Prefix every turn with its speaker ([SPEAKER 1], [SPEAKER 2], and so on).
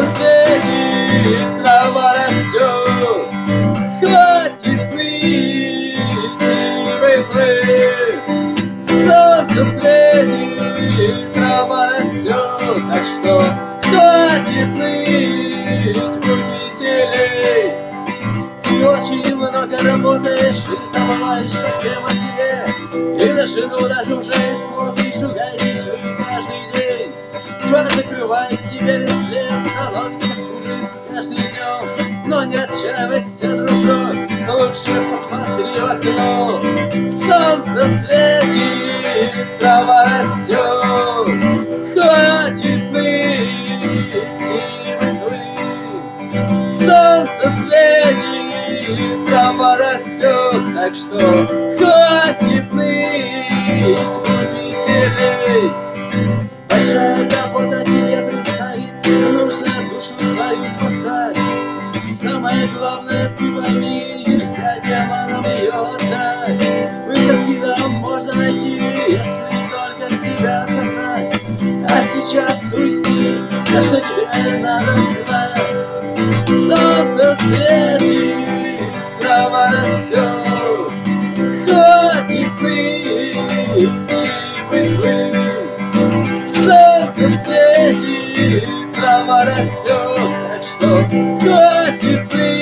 [SPEAKER 1] светит, трава растет, хватит ныть и быть злым. Солнце светит, трава растет, так что хватит ныть, будь веселей. Ты очень много работаешь и забываешь совсем о себе, и на жену даже уже смотришь, ругаетесь вы каждый день. Тьма закрывает тебе весь свет, становится хуже с каждым днем. Но не отчаивайся, дружок, лучше посмотри в окно. Солнце светит, трава растет, хватит ныть и быть злым. Солнце светит, трава растет, так что хватит ныть, будь веселей. Большая работа тебе предстоит, нужно душу свою спасать. Самое главное, ты пойми, нельзя демонам ее отдать. Выход всегда можно найти, если только себя осознать. А сейчас уясни все, что тебе надо знать. Солнце светит, трава растет, хватит ныть и быть злым. Солнце светит, трава растет, так что хватит ныть.